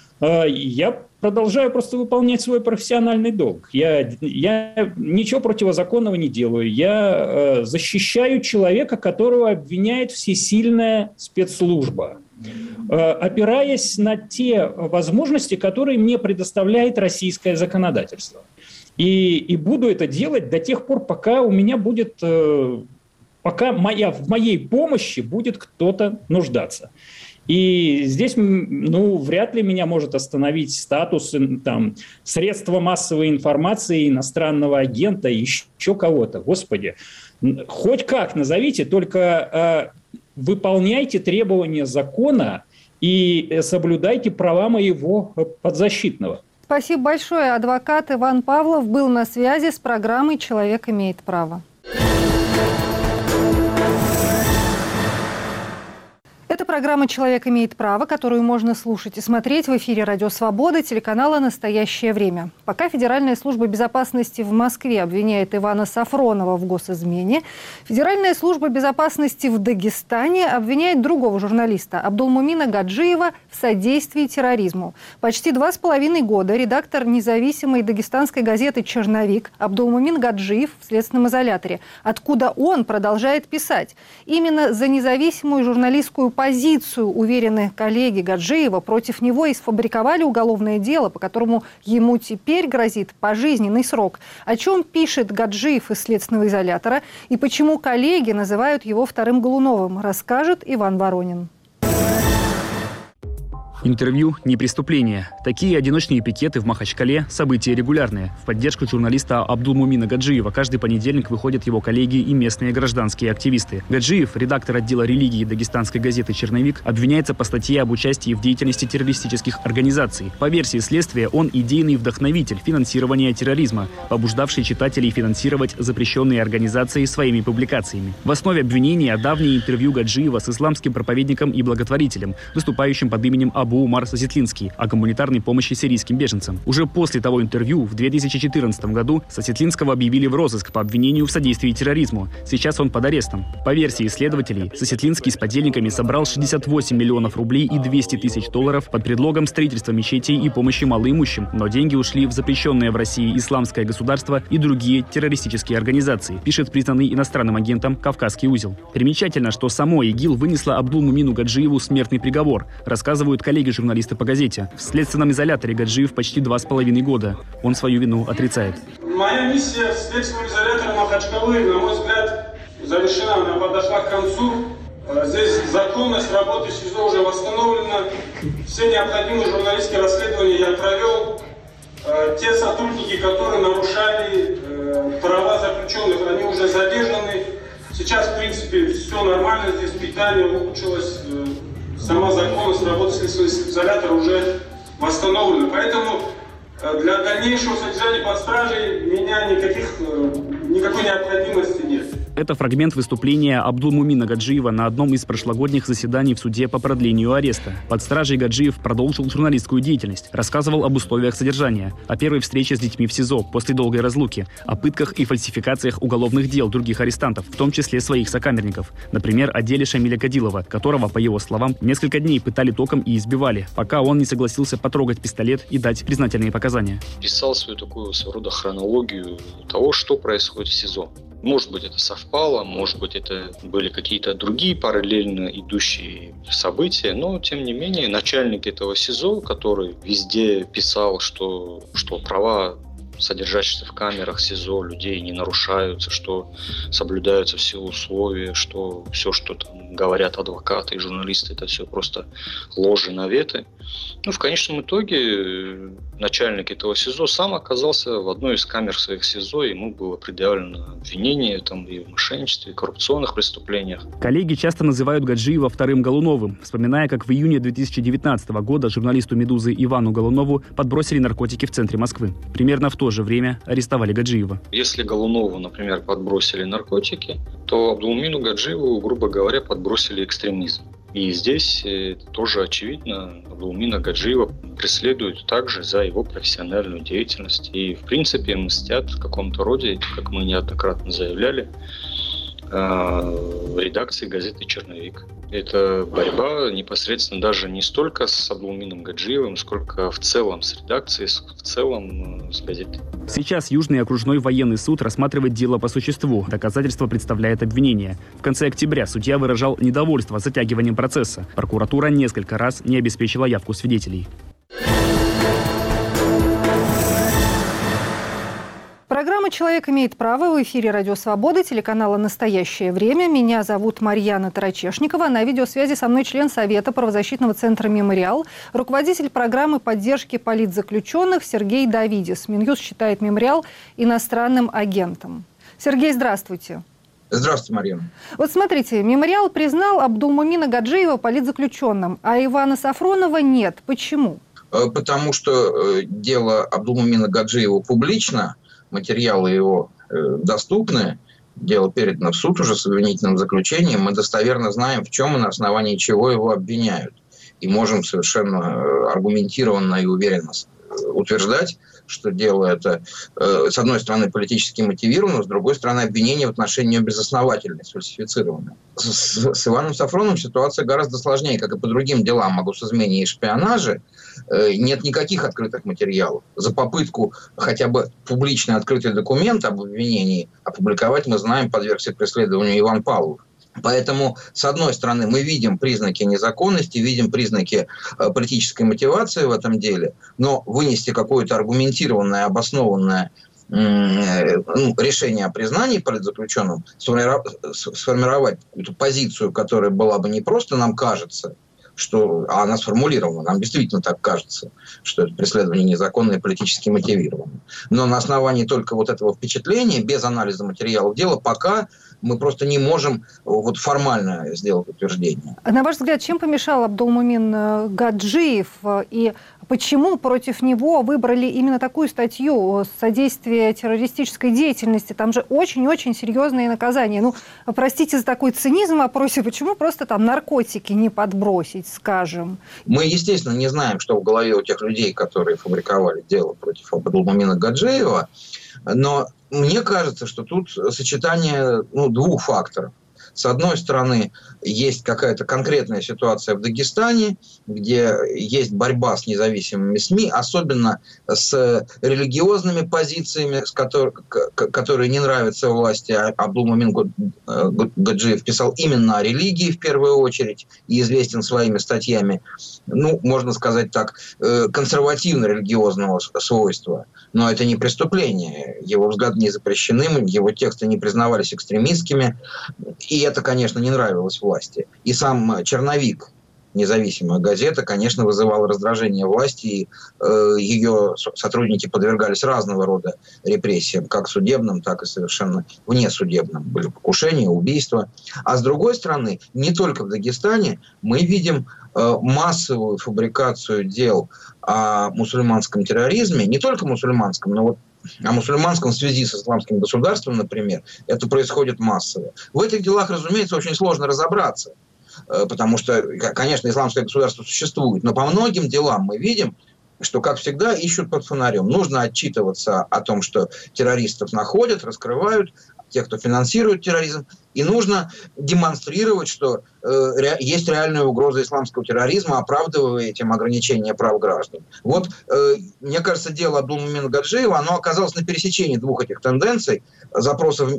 Я продолжаю просто выполнять свой профессиональный долг. Я ничего противозаконного не делаю. Я защищаю человека, которого обвиняет всесильная спецслужба, опираясь на те возможности, которые мне предоставляет российское законодательство. И буду это делать до тех пор, пока у меня будет, пока в моей помощи будет кто-то нуждаться. И здесь, ну, вряд ли меня может остановить статус там, средства массовой информации, иностранного агента, еще кого-то. Господи, хоть как назовите, только выполняйте требования закона и соблюдайте права моего подзащитного. Спасибо большое. Адвокат Иван Павлов был на связи с программой «Человек имеет право». Это программа «Человек имеет право», которую можно слушать и смотреть в эфире «Радио Свобода» телеканала «Настоящее время». Пока Федеральная служба безопасности в Москве обвиняет Ивана Сафронова в госизмене, Федеральная служба безопасности в Дагестане обвиняет другого журналиста Абдулмумина Гаджиева в содействии терроризму. Почти 2,5 года редактор независимой дагестанской газеты «Черновик» Абдулмумин Гаджиев в следственном изоляторе, откуда он продолжает писать. Именно за независимую журналистскую позицию, уверены коллеги Гаджиева, против него и сфабриковали уголовное дело, по которому ему теперь грозит пожизненный срок. О чем пишет Гаджиев из следственного изолятора и почему коллеги называют его вторым Голуновым, расскажет Иван Воронин. Интервью – не преступление. Такие одиночные пикеты в Махачкале – события регулярные. В поддержку журналиста Абдулмумина Гаджиева каждый понедельник выходят его коллеги и местные гражданские активисты. Гаджиев, редактор отдела религии дагестанской газеты «Черновик», обвиняется по статье об участии в деятельности террористических организаций. По версии следствия, он идейный вдохновитель финансирования терроризма, побуждавший читателей финансировать запрещенные организации своими публикациями. В основе обвинения давнее интервью Гаджиева с исламским проповедником и благотворителем, выступающим под именем Абу Умар Сасетлинский, о гуманитарной помощи сирийским беженцам. Уже после того интервью в 2014 году Сасетлинского объявили в розыск по обвинению в содействии терроризму. Сейчас он под арестом. По версии следователей, Сасетлинский с подельниками собрал 68 миллионов рублей и 200 тысяч долларов под предлогом строительства мечетей и помощи малоимущим. Но деньги ушли в запрещенное в России исламское государство и другие террористические организации, пишет признанный иностранным агентом «Кавказский узел». Примечательно, что само ИГИЛ вынесло Абдулмумину Гаджиеву смертный приговор, рассказывают коллеги-журналисты по газете. В следственном изоляторе Гаджиев почти 2,5 года. Он свою вину отрицает. Моя миссия в следственном изоляторе Махачкалы, на мой взгляд, завершена, она подошла к концу. Здесь законность работы СИЗО уже восстановлена. Все необходимые журналистские расследования я провел. Те сотрудники, которые нарушали права заключенных, они уже задержаны. Сейчас, в принципе, все нормально, здесь питание улучшилось. Сама законность работы следственного изолятора уже восстановлена. Поэтому для дальнейшего содержания под стражей меня никакой необходимости нет. Это фрагмент выступления Абдулмумина Гаджиева на одном из прошлогодних заседаний в суде по продлению ареста. Под стражей Гаджиев продолжил журналистскую деятельность, рассказывал об условиях содержания, о первой встрече с детьми в СИЗО после долгой разлуки, о пытках и фальсификациях уголовных дел других арестантов, в том числе своих сокамерников. Например, о деле Шамиля Кадилова, которого, по его словам, несколько дней пытали током и избивали, пока он не согласился потрогать пистолет и дать признательные показания. Писал свою такую своего рода хронологию того, что происходит в СИЗО. Может быть, это совпало, может быть, это были какие-то другие параллельно идущие события, но, тем не менее, начальник этого СИЗО, который везде писал, что права содержащихся в камерах СИЗО людей не нарушаются, что соблюдаются все условия, что все, что там говорят адвокаты и журналисты, это все просто ложь и наветы. Ну, в конечном итоге начальник этого СИЗО сам оказался в одной из камер своих СИЗО, ему было предъявлено обвинение там, и в мошенничестве, и коррупционных преступлениях. Коллеги часто называют Гаджиева вторым Голуновым, вспоминая, как в июне 2019 года журналисту «Медузы» Ивану Голунову подбросили наркотики в центре Москвы. Примерно в то же время арестовали Гаджиева. Если Голунову, например, подбросили наркотики, то Абдулмумину Гаджиеву, грубо говоря, подбросили экстремизм. И здесь тоже очевидно, Абдулмумина Гаджиева преследуют также за его профессиональную деятельность. И, в принципе, мстят в каком-то роде, как мы неоднократно заявляли, редакции газеты «Черновик». Это борьба непосредственно даже не столько с Абдулмумином Гаджиевым, сколько в целом с редакцией, в целом с газетой. Сейчас Южный окружной военный суд рассматривает дело по существу. Доказательства представляет обвинение. В конце октября судья выражал недовольство затягиванием процесса. Прокуратура несколько раз не обеспечила явку свидетелей. Программа «Человек имеет право» в эфире «Радио Свобода», телеканала «Настоящее время». Меня зовут Марьяна Тарачешникова. На видеосвязи со мной член Совета правозащитного центра «Мемориал», руководитель программы поддержки политзаключенных Сергей Давидис. Минюст считает «Мемориал» иностранным агентом. Сергей, здравствуйте. Здравствуйте, Марьяна. Вот смотрите, «Мемориал» признал Абдулмумина Гаджиева политзаключенным, а Ивана Сафронова нет. Почему? Потому что дело Абдулмумина Гаджиева публично, материалы его доступны, дело передано в суд уже с обвинительным заключением, мы достоверно знаем, в чем и на основании чего его обвиняют. И можем совершенно аргументированно и уверенно утверждать, что дело это, с одной стороны, политически мотивировано, с другой стороны, обвинение в отношении него безосновательное, сфальсифицированное. С Иваном Сафроновым ситуация гораздо сложнее, как и по другим делам о госизмене и шпионаже. Нет никаких открытых материалов. За попытку хотя бы публично открытый документ об обвинении опубликовать, мы знаем, подвергся преследованию Иван Павлов. Поэтому, с одной стороны, мы видим признаки незаконности, видим признаки политической мотивации в этом деле, но вынести какое-то аргументированное, обоснованное решение о признании политзаключенным, сформировать какую-то позицию, которая была бы не просто, нам кажется, а она сформулирована, нам действительно так кажется, что это преследование незаконное, политически мотивировано. Но на основании только вот этого впечатления, без анализа материалов дела, пока мы просто не можем вот формально сделать утверждение. На ваш взгляд, чем помешал Абдулмумин Гаджиев и почему против него выбрали именно такую статью «Содействие террористической деятельности»? Там же очень-очень серьезные наказания. Ну, простите за такой цинизм в вопросе, почему просто там наркотики не подбросить, скажем? Мы, естественно, не знаем, что в голове у тех людей, которые фабриковали дело против Абдулмумина Гаджиева, но мне кажется, что тут сочетание двух факторов. С одной стороны, есть какая-то конкретная ситуация в Дагестане, где есть борьба с независимыми СМИ, особенно с религиозными позициями, которые не нравятся власти. Абдулмумин Гаджиев писал именно о религии в первую очередь и известен своими статьями, можно сказать так, консервативно-религиозного свойства. Но это не преступление. Его взгляды не запрещены, его тексты не признавались экстремистскими. И это, конечно, не нравилось власти. И сам «Черновик», независимая газета, конечно, вызывала раздражение власти, и ее сотрудники подвергались разного рода репрессиям, как судебным, так и совершенно внесудебным. Были покушения, убийства. А с другой стороны, не только в Дагестане мы видим массовую фабрикацию дел о мусульманском терроризме, не только мусульманском, но о мусульманском в связи с исламским государством, например, это происходит массово. В этих делах, разумеется, очень сложно разобраться, потому что, конечно, исламское государство существует, но по многим делам мы видим, что, как всегда, ищут под фонарем. Нужно отчитываться о том, что террористов находят, раскрывают, тех, кто финансирует терроризм, и нужно демонстрировать, что есть реальная угроза исламского терроризма, оправдывая этим ограничения прав граждан. Мне кажется, дело Абдулмумина Гаджиева, оно оказалось на пересечении двух этих тенденций, запросов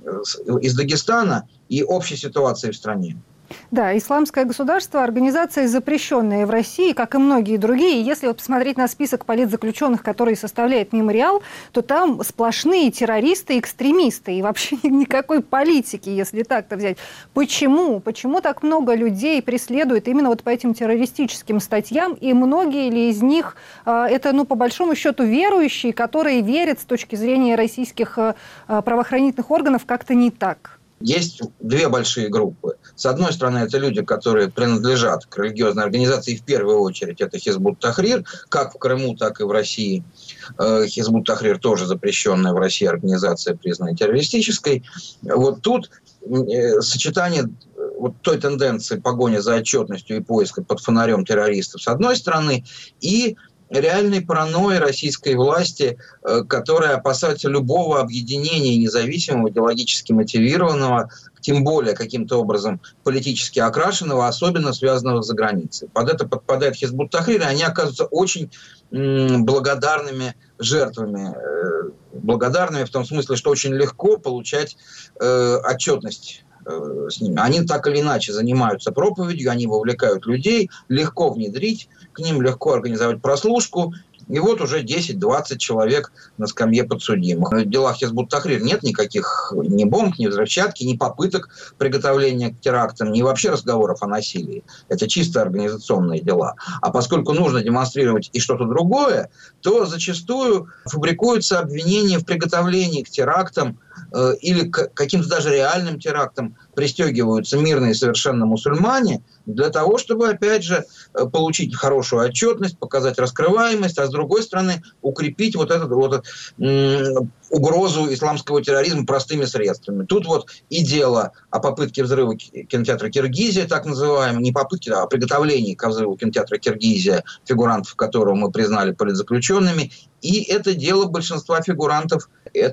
из Дагестана и общей ситуации в стране. Да, исламское государство – организация, запрещенная в России, как и многие другие. Если посмотреть на список политзаключенных, который составляет мемориал, то там сплошные террористы, экстремисты и вообще никакой политики, если так-то взять. Почему? Почему так много людей преследуют именно по этим террористическим статьям? И многие ли из них это, по большому счету, верующие, которые верят с точки зрения российских правоохранительных органов как-то не так? Есть две большие группы. С одной стороны, это люди, которые принадлежат к религиозной организации, и в первую очередь это Хизбут Тахрир, как в Крыму, так и в России. Хизбут Тахрир тоже запрещенная в России организация, признанная террористической. Тут сочетание той тенденции погони за отчетностью и поиска под фонарем террористов с одной стороны, и реальной паранойи российской власти, которая опасается любого объединения независимого, идеологически мотивированного, тем более каким-то образом политически окрашенного, особенно связанного с заграницей. Под это подпадает Хизбут Тахрир, и они оказываются очень благодарными жертвами. Благодарными в том смысле, что очень легко получать отчетность с ними. Они так или иначе занимаются проповедью, они вовлекают людей, легко внедрить к ним, легко организовать прослушку. И уже 10-20 человек на скамье подсудимых. В делах Хизбут Тахрир нет никаких ни бомб, ни взрывчатки, ни попыток приготовления к терактам, ни вообще разговоров о насилии. Это чисто организационные дела. А поскольку нужно демонстрировать и что-то другое, то зачастую фабрикуются обвинения в приготовлении к терактам или к каким-то даже реальным терактам, пристегиваются мирные совершенно мусульмане для того, чтобы, опять же, получить хорошую отчетность, показать раскрываемость, а с другой стороны укрепить эту угрозу исламского терроризма простыми средствами. Тут и дело о попытке взрыва кинотеатра «Киргизия», так называемого, не попытки, а приготовлении к взрыву кинотеатра «Киргизия», фигурантов которого мы признали политзаключенными. И это дело большинства фигурантов,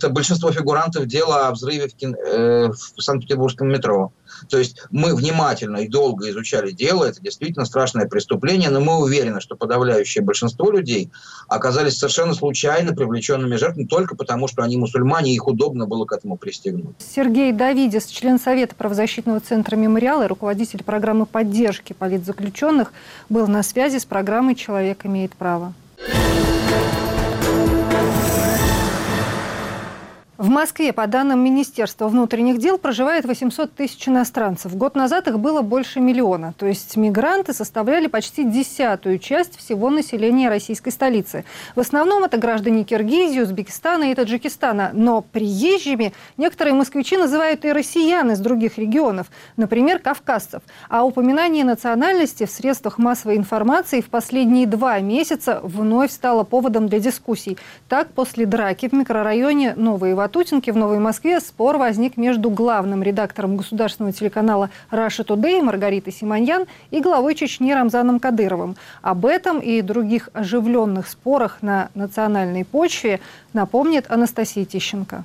дела о взрыве в Санкт-Петербургском метро. То есть мы внимательно и долго изучали дело, это действительно страшное преступление, но мы уверены, что подавляющее большинство людей оказались совершенно случайно привлеченными жертвами только потому, что они мусульмане, и их удобно было к этому пристегнуть. Сергей Давидис, член Совета правозащитного центра «Мемориал» и руководитель программы поддержки политзаключенных, был на связи с программой «Человек имеет право». В Москве, по данным Министерства внутренних дел, проживает 800 тысяч иностранцев. Год назад их было больше миллиона. То есть мигранты составляли почти 10-ю часть всего населения российской столицы. В основном это граждане Киргизии, Узбекистана и Таджикистана. Но приезжими некоторые москвичи называют и россиян из других регионов, например, кавказцев. А упоминание национальности в средствах массовой информации в последние 2 месяца вновь стало поводом для дискуссий. Так, после драки в микрорайоне Новые Ватутинки в Новой Москве спор возник между главным редактором государственного телеканала Russia Today Маргаритой Симоньян и главой Чечни Рамзаном Кадыровым. Об этом и других оживленных спорах на национальной почве напомнит Анастасия Тищенко.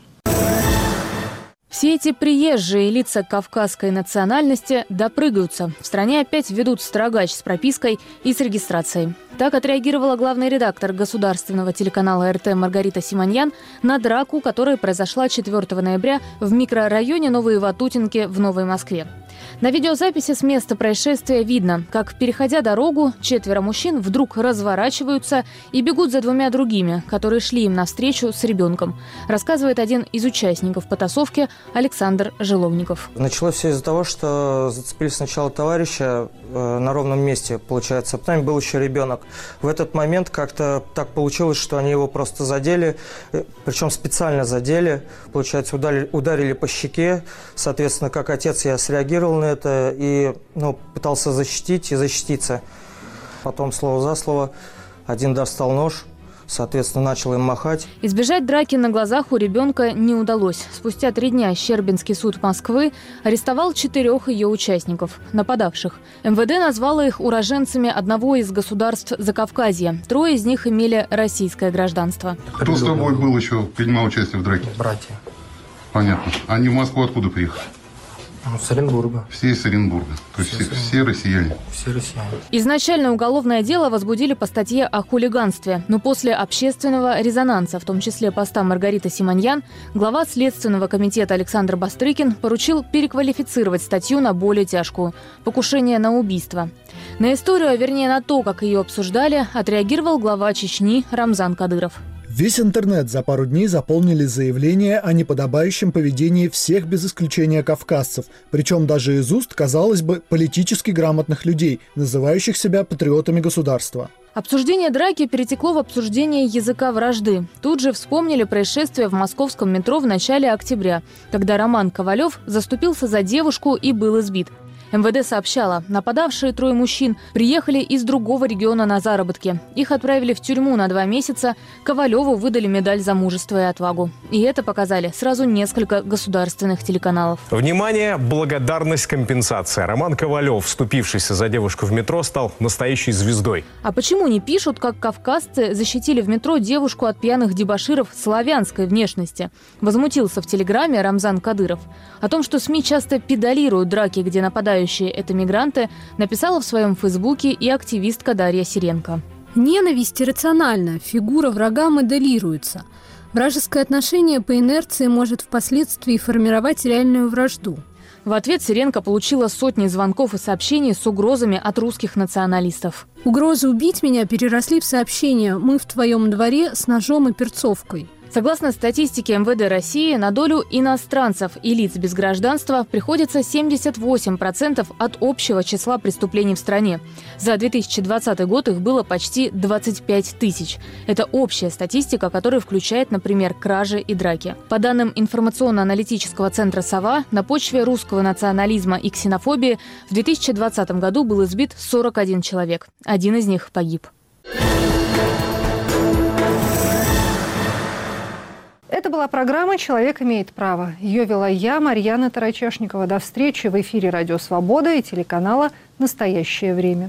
Все эти приезжие лица кавказской национальности допрыгаются. В стране опять ведут строгач с пропиской и с регистрацией. Так отреагировала главный редактор государственного телеканала РТ Маргарита Симоньян на драку, которая произошла 4 ноября в микрорайоне Новые Ватутинки в Новой Москве. На видеозаписи с места происшествия видно, как, переходя дорогу, 4 мужчин вдруг разворачиваются и бегут за 2 другими, которые шли им навстречу с ребенком, рассказывает один из участников потасовки Александр Желовников. Началось все из-за того, что зацепили сначала товарища на ровном месте, получается, потом был еще ребенок. В этот момент как-то так получилось, что они его просто задели, причем специально задели, получается, ударили по щеке. Соответственно, как отец я среагировал на это и пытался защитить и защититься. Потом слово за слово один достал нож, соответственно, начал им махать. Избежать драки на глазах у ребенка не удалось. Спустя 3 дня Щербинский суд Москвы арестовал 4 ее участников, нападавших. МВД назвало их уроженцами одного из государств Закавказья. 3 из них имели российское гражданство. Кто с тобой был еще, принимал участие в драке? Братья. Понятно. Они в Москву откуда приехали? С Оренбурга. Все из Оренбурга. То есть все россияне? Все россияне. Изначально уголовное дело возбудили по статье о хулиганстве. Но после общественного резонанса, в том числе поста Маргариты Симоньян, глава Следственного комитета Александр Бастрыкин поручил переквалифицировать статью на более тяжкую – покушение на убийство. На историю, а вернее на то, как ее обсуждали, отреагировал глава Чечни Рамзан Кадыров. Весь интернет за пару дней заполнили заявления о неподобающем поведении всех без исключения кавказцев, причем даже из уст, казалось бы, политически грамотных людей, называющих себя патриотами государства. Обсуждение драки перетекло в обсуждение языка вражды. Тут же вспомнили происшествие в московском метро в начале октября, когда Роман Ковалев заступился за девушку и был избит. МВД сообщало, нападавшие 3 мужчин приехали из другого региона на заработки. Их отправили в тюрьму на 2 месяца. Ковалеву выдали медаль за мужество и отвагу. И это показали сразу несколько государственных телеканалов. Внимание, благодарность, компенсация. Роман Ковалев, вступившийся за девушку в метро, стал настоящей звездой. А почему не пишут, как кавказцы защитили в метро девушку от пьяных дебоширов славянской внешности? Возмутился в Телеграме Рамзан Кадыров. О том, что СМИ часто педалируют драки, где нападают это мигранты, написала в своем фейсбуке и активистка Дарья Сиренко. Ненависть иррациональна, фигура врага моделируется. Вражеское отношение по инерции может впоследствии формировать реальную вражду. В ответ Сиренко получила сотни звонков и сообщений с угрозами от русских националистов. Угрозы убить меня переросли в сообщения «Мы в твоем дворе с ножом и перцовкой». Согласно статистике МВД России, на долю иностранцев и лиц без гражданства приходится 78% от общего числа преступлений в стране. За 2020 год их было почти 25 тысяч. Это общая статистика, которая включает, например, кражи и драки. По данным информационно-аналитического центра «Сова», на почве русского национализма и ксенофобии в 2020 году был избит 41 человек. 1 из них погиб. Это была программа «Человек имеет право». Ее вела я, Марьяна Тарачешникова. До встречи в эфире «Радио Свобода» и телеканала «Настоящее время».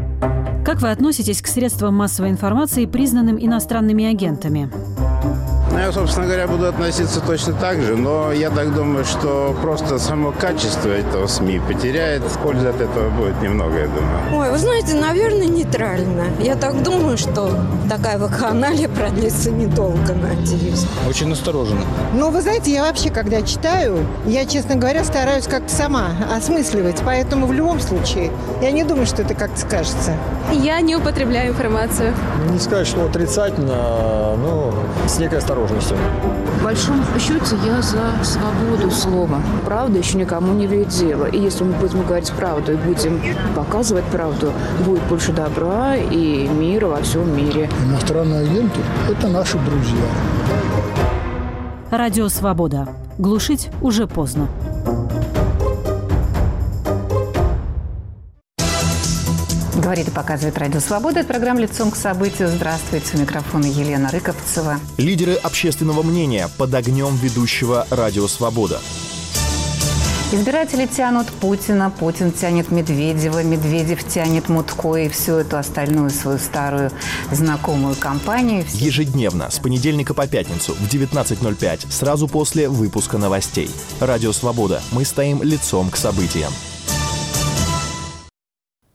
Как вы относитесь к средствам массовой информации, признанным иностранными агентами? Я, собственно говоря, буду относиться точно так же, но я так думаю, что просто само качество этого СМИ потеряет. Пользы от этого будет немного, я думаю. Ой, вы знаете, наверное, нейтрально. Я так думаю, что такая вакханалия продлится недолго, надеюсь. Очень настороженно. Ну, вы знаете, я вообще, когда читаю, я, честно говоря, стараюсь как-то сама осмысливать. Поэтому в любом случае, я не думаю, что это как-то скажется. Я не употребляю информацию. Не сказать, что отрицательно, но с некой осторожностью. В большом счете я за свободу слова. Правда еще никому не вредит дело. И если мы будем говорить правду и будем показывать правду, будет больше добра и мира во всем мире. Иностранные агенты – это наши друзья. Радио «Свобода». Глушить уже поздно. Говорит и показывает Радио Свобода. Это программа «Лицом к событию». Здравствуйте. У микрофона Елена Рыковцева. Лидеры общественного мнения под огнем ведущего Радио Свобода. Избиратели тянут Путина, Путин тянет Медведева, Медведев тянет Мутко и всю эту остальную свою старую знакомую компанию. Ежедневно, с понедельника по пятницу в 19:05, сразу после выпуска новостей. Радио Свобода. Мы стоим лицом к событиям.